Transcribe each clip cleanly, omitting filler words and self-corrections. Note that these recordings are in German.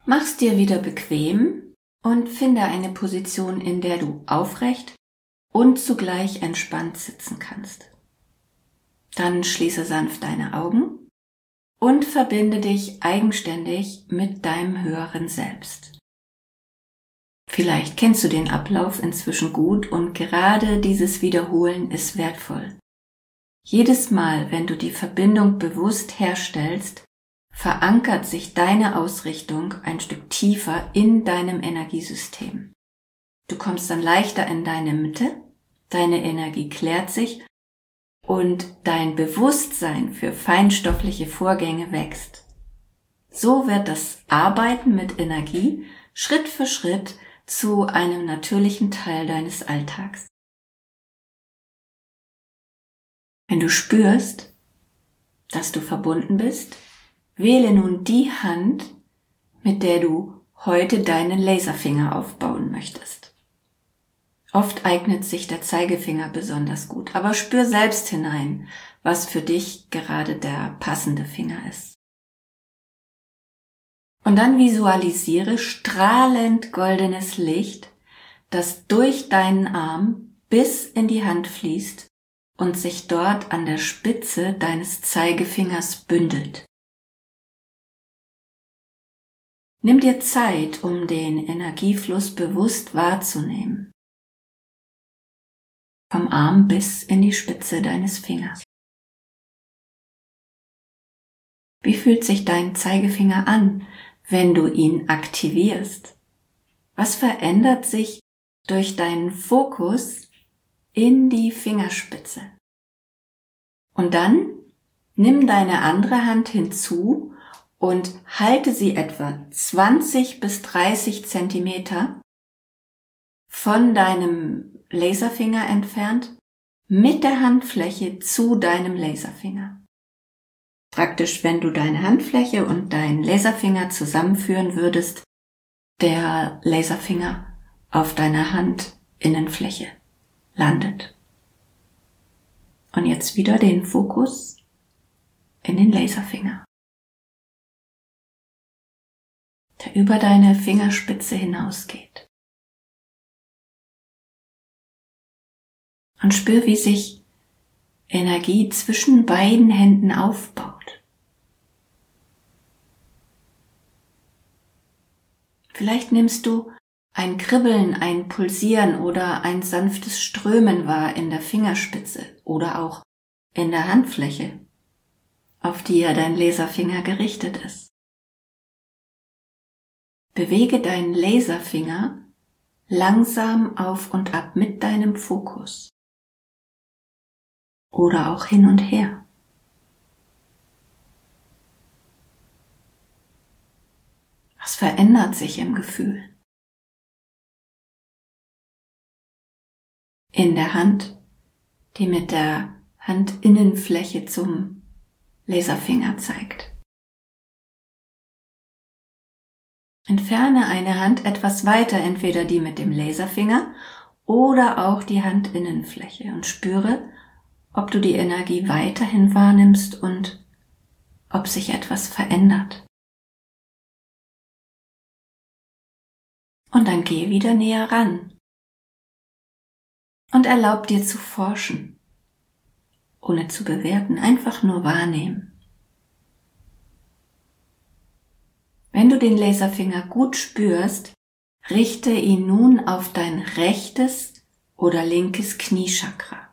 Mach's dir wieder bequem und finde eine Position, in der du aufrecht und zugleich entspannt sitzen kannst. Dann schließe sanft deine Augen und verbinde dich eigenständig mit deinem höheren Selbst. Vielleicht kennst du den Ablauf inzwischen gut und gerade dieses Wiederholen ist wertvoll. Jedes Mal, wenn du die Verbindung bewusst herstellst, verankert sich deine Ausrichtung ein Stück tiefer in deinem Energiesystem. Du kommst dann leichter in deine Mitte, deine Energie klärt sich und dein Bewusstsein für feinstoffliche Vorgänge wächst. So wird das Arbeiten mit Energie Schritt für Schritt zu einem natürlichen Teil deines Alltags. Wenn du spürst, dass du verbunden bist, wähle nun die Hand, mit der du heute deinen Laserfinger aufbauen möchtest. Oft eignet sich der Zeigefinger besonders gut, aber spür selbst hinein, was für dich gerade der passende Finger ist. Und dann visualisiere strahlend goldenes Licht, das durch deinen Arm bis in die Hand fließt und sich dort an der Spitze deines Zeigefingers bündelt. Nimm dir Zeit, um den Energiefluss bewusst wahrzunehmen. Vom Arm bis in die Spitze deines Fingers. Wie fühlt sich dein Zeigefinger an, wenn du ihn aktivierst? Was verändert sich durch deinen Fokus in die Fingerspitze? Und dann nimm deine andere Hand hinzu und halte sie etwa 20 bis 30 Zentimeter von deinem Laserfinger entfernt mit der Handfläche zu deinem Laserfinger. Praktisch, wenn du deine Handfläche und deinen Laserfinger zusammenführen würdest, der Laserfinger auf deiner Handinnenfläche landet. Und jetzt wieder den Fokus in den Laserfinger, der über deine Fingerspitze hinausgeht. Und spür, wie sich Energie zwischen beiden Händen aufbaut. Vielleicht nimmst du ein Kribbeln, ein Pulsieren oder ein sanftes Strömen wahr in der Fingerspitze oder auch in der Handfläche, auf die ja dein Laserfinger gerichtet ist. Bewege deinen Laserfinger langsam auf und ab mit deinem Fokus oder auch hin und her. Was verändert sich im Gefühl? In der Hand, die mit der Handinnenfläche zum Laserfinger zeigt. Entferne eine Hand etwas weiter, entweder die mit dem Laserfinger oder auch die Handinnenfläche und spüre, ob du die Energie weiterhin wahrnimmst und ob sich etwas verändert. Und dann geh wieder näher ran und erlaub dir zu forschen, ohne zu bewerten, einfach nur wahrnehmen. Wenn du den Laserfinger gut spürst, richte ihn nun auf dein rechtes oder linkes Kniechakra.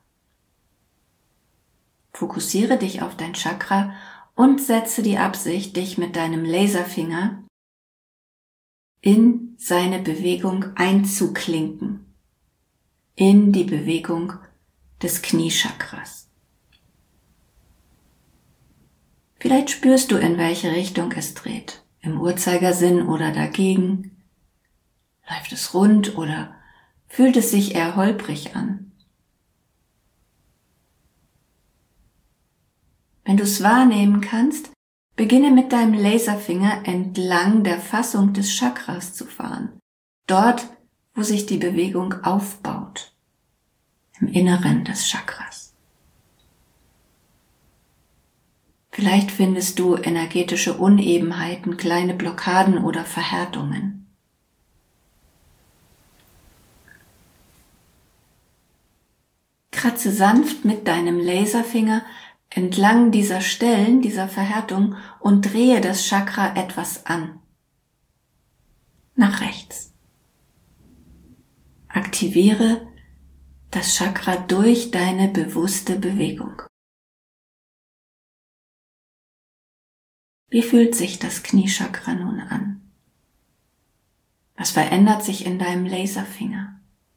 Fokussiere dich auf dein Chakra und setze die Absicht, dich mit deinem Laserfinger in seine Bewegung einzuklinken, in die Bewegung des Kniechakras. Vielleicht spürst du, in welche Richtung es dreht. Im Uhrzeigersinn oder dagegen? Läuft es rund oder fühlt es sich eher holprig an? Wenn du es wahrnehmen kannst, beginne mit deinem Laserfinger entlang der Fassung des Chakras zu fahren. Dort, wo sich die Bewegung aufbaut. Im Inneren des Chakras. Vielleicht findest du energetische Unebenheiten, kleine Blockaden oder Verhärtungen. Kratze sanft mit deinem Laserfinger entlang dieser Stellen, dieser Verhärtung und drehe das Chakra etwas an. Nach rechts. Aktiviere das Chakra durch deine bewusste Bewegung. Wie fühlt sich das Kniechakra nun an? Was verändert sich in deinem Laserfinger?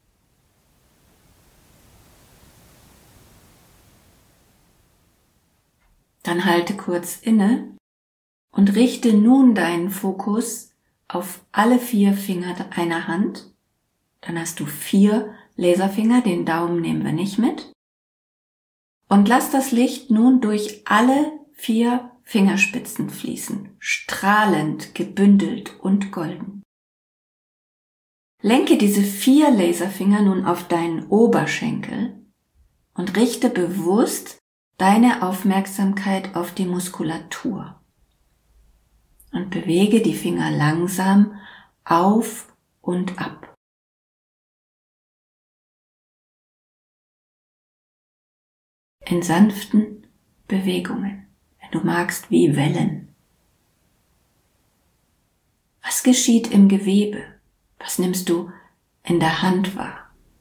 Dann halte kurz inne und richte nun deinen Fokus auf alle 4 Finger einer Hand. Dann hast du 4 Laserfinger, den Daumen nehmen wir nicht mit. Und lass das Licht nun durch alle 4 Fingerspitzen fließen, strahlend, gebündelt und golden. Lenke diese 4 Laserfinger nun auf deinen Oberschenkel und richte bewusst deine Aufmerksamkeit auf die Muskulatur. Und bewege die Finger langsam auf und ab. In sanften Bewegungen, wenn du magst, wie Wellen. Was geschieht im Gewebe? Was nimmst du in der Hand wahr?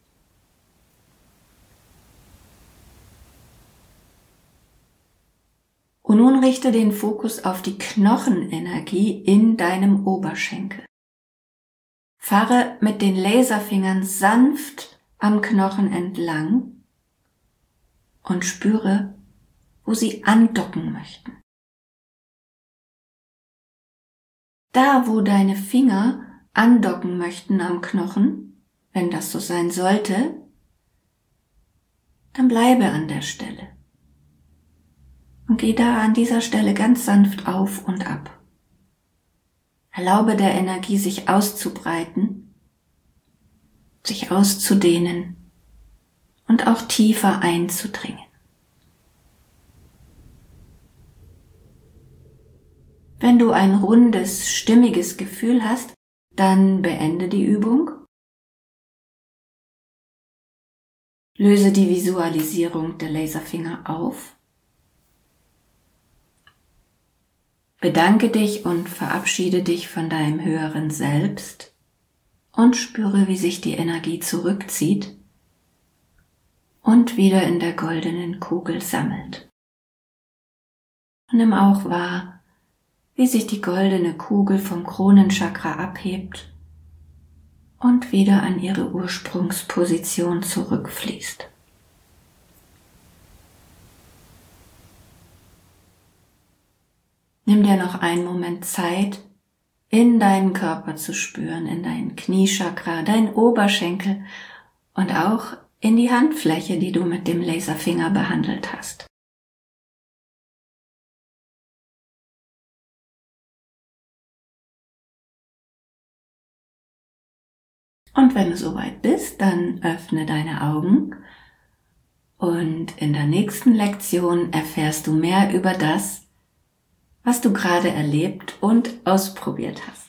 Und nun richte den Fokus auf die Knochenenergie in deinem Oberschenkel. Fahre mit den Laserfingern sanft am Knochen entlang und spüre, wo sie andocken möchten. Da, wo deine Finger andocken möchten am Knochen, wenn das so sein sollte, dann bleibe an der Stelle. Und geh da an dieser Stelle ganz sanft auf und ab. Erlaube der Energie, sich auszubreiten, sich auszudehnen und auch tiefer einzudringen. Wenn du ein rundes, stimmiges Gefühl hast, dann beende die Übung. Löse die Visualisierung der Laserfinger auf. Bedanke dich und verabschiede dich von deinem höheren Selbst und spüre, wie sich die Energie zurückzieht und wieder in der goldenen Kugel sammelt. Und nimm auch wahr, wie sich die goldene Kugel vom Kronenchakra abhebt und wieder an ihre Ursprungsposition zurückfließt. Nimm dir noch einen Moment Zeit, in deinen Körper zu spüren, in dein Kniechakra, deinen Oberschenkel und auch in die Handfläche, die du mit dem Laserfinger behandelt hast. Und wenn du soweit bist, dann öffne deine Augen und in der nächsten Lektion erfährst du mehr über das, was du gerade erlebt und ausprobiert hast.